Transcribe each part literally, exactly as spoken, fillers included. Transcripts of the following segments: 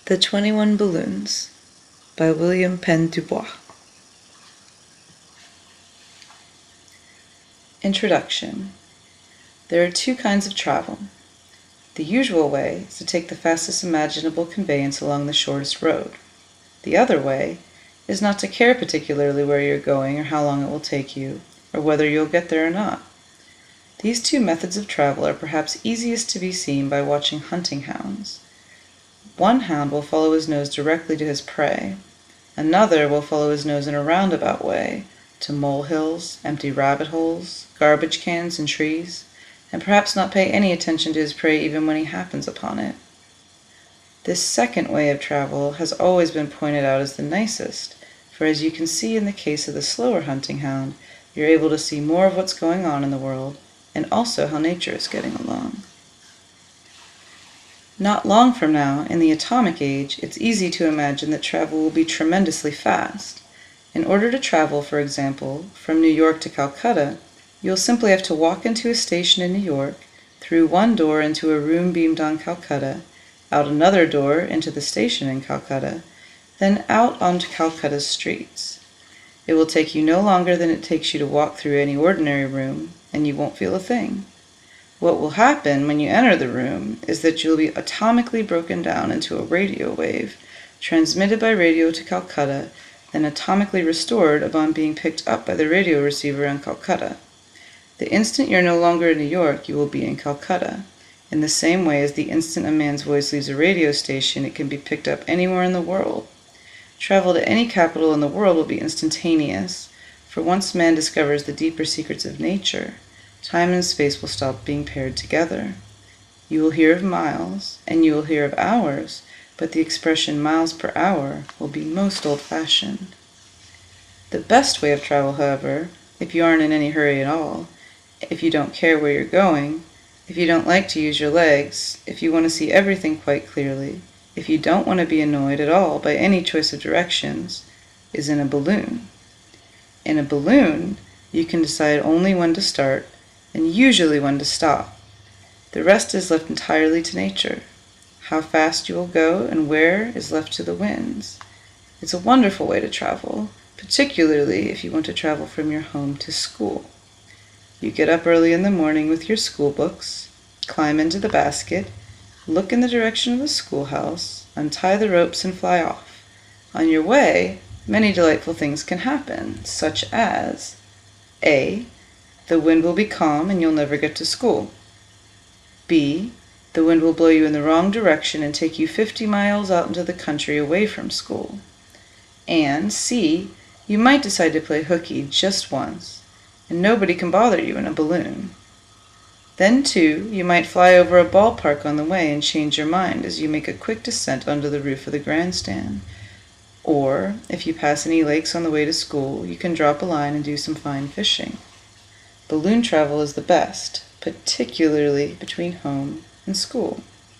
The Twenty-One Balloons by William Penn Dubois. Introduction. There are two kinds of travel. The usual way is to take the fastest imaginable conveyance along the shortest road. The other way is not to care particularly where you're going or how long it will take you, or whether you'll get there or not. These two methods of travel are perhaps easiest to be seen by watching hunting hounds. One hound will follow his nose directly to his prey. Another will follow his nose in a roundabout way, to molehills, empty rabbit holes, garbage cans, and trees, and perhaps not pay any attention to his prey even when he happens upon it. This second way of travel has always been pointed out as the nicest, for as you can see in the case of the slower hunting hound, you're able to see more of what's going on in the world, and also how nature is getting along. Not long from now, in the atomic age, it's easy to imagine that travel will be tremendously fast. In order to travel, for example, from New York to Calcutta, you'll simply have to walk into a station in New York, through one door into a room beamed on Calcutta, out another door into the station in Calcutta, then out onto Calcutta's streets. It will take you no longer than it takes you to walk through any ordinary room, and you won't feel a thing. What will happen when you enter the room is that you'll be atomically broken down into a radio wave, transmitted by radio to Calcutta, then atomically restored upon being picked up by the radio receiver in Calcutta. The instant you're no longer in New York, you will be in Calcutta. In the same way as the instant a man's voice leaves a radio station, it can be picked up anywhere in the world. Travel to any capital in the world will be instantaneous, for once man discovers the deeper secrets of nature, time and space will stop being paired together. You will hear of miles, and you will hear of hours, but the expression miles per hour will be most old-fashioned. The best way of travel, however, if you aren't in any hurry at all, if you don't care where you're going, if you don't like to use your legs, if you want to see everything quite clearly, if you don't want to be annoyed at all by any choice of directions, is in a balloon. In a balloon, you can decide only when to start, and usually when to stop. The rest is left entirely to nature. How fast you will go and where is left to the winds. It's a wonderful way to travel, particularly if you want to travel from your home to school. You get up early in the morning with your school books, climb into the basket, look in the direction of the schoolhouse, untie the ropes and fly off. On your way, many delightful things can happen, such as A. The wind will be calm and you'll never get to school. B. The wind will blow you in the wrong direction and take you fifty miles out into the country away from school. And C. You might decide to play hooky just once, and nobody can bother you in a balloon. Then, too, you might fly over a ballpark on the way and change your mind as you make a quick descent onto the roof of the grandstand. Or, if you pass any lakes on the way to school, you can drop a line and do some fine fishing. Balloon travel is the best, particularly between home and school.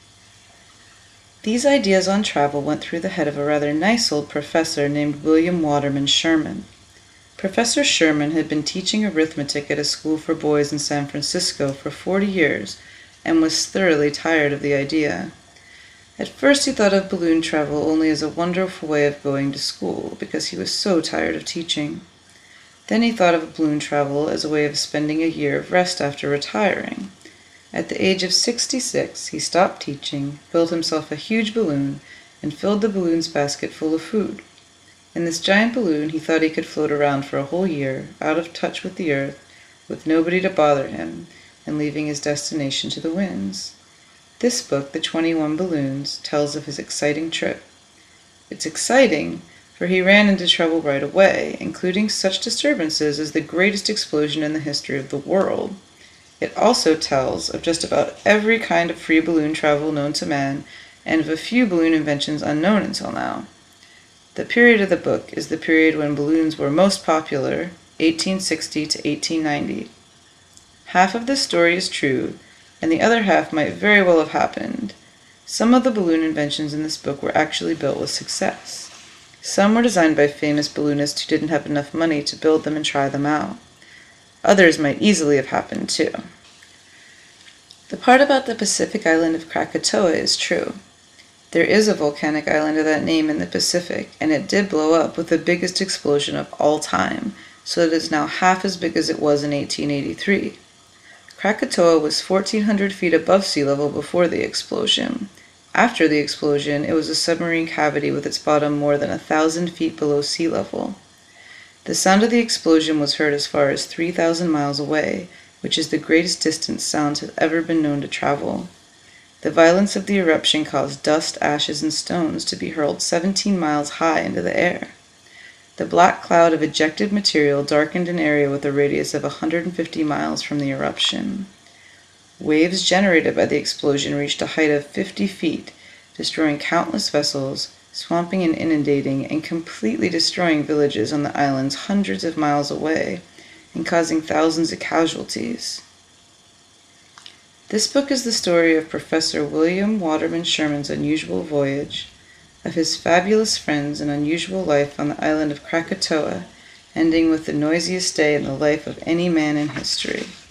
These ideas on travel went through the head of a rather nice old professor named William Waterman Sherman. Professor Sherman had been teaching arithmetic at a school for boys in San Francisco for forty years and was thoroughly tired of the idea. At first he thought of balloon travel only as a wonderful way of going to school because he was so tired of teaching. Then he thought of balloon travel as a way of spending a year of rest after retiring. At the age of sixty-six, he stopped teaching, built himself a huge balloon, and filled the balloon's basket full of food. In this giant balloon, he thought he could float around for a whole year, out of touch with the earth, with nobody to bother him, and leaving his destination to the winds. This book, The Twenty-One Balloons, tells of his exciting trip. It's exciting, for he ran into trouble right away, including such disturbances as the greatest explosion in the history of the world. It also tells of just about every kind of free balloon travel known to man, and of a few balloon inventions unknown until now. The period of the book is the period when balloons were most popular, eighteen sixty to eighteen ninety. Half of this story is true, and the other half might very well have happened. Some of the balloon inventions in this book were actually built with success. Some were designed by famous balloonists who didn't have enough money to build them and try them out. Others might easily have happened too. The part about the Pacific island of Krakatoa is true. There is a volcanic island of that name in the Pacific, and it did blow up with the biggest explosion of all time, so that it is now half as big as it was in eighteen eighty-three. Krakatoa was fourteen hundred feet above sea level before the explosion. After the explosion, it was a submarine cavity with its bottom more than a thousand feet below sea level. The sound of the explosion was heard as far as three thousand miles away, which is the greatest distance sounds have ever been known to travel. The violence of the eruption caused dust, ashes, and stones to be hurled seventeen miles high into the air. The black cloud of ejected material darkened an area with a radius of one hundred fifty miles from the eruption. Waves generated by the explosion reached a height of fifty feet, destroying countless vessels, swamping and inundating, and completely destroying villages on the islands hundreds of miles away, and causing thousands of casualties. This book is the story of Professor William Waterman Sherman's unusual voyage, of his fabulous friends and unusual life on the island of Krakatoa, ending with the noisiest day in the life of any man in history.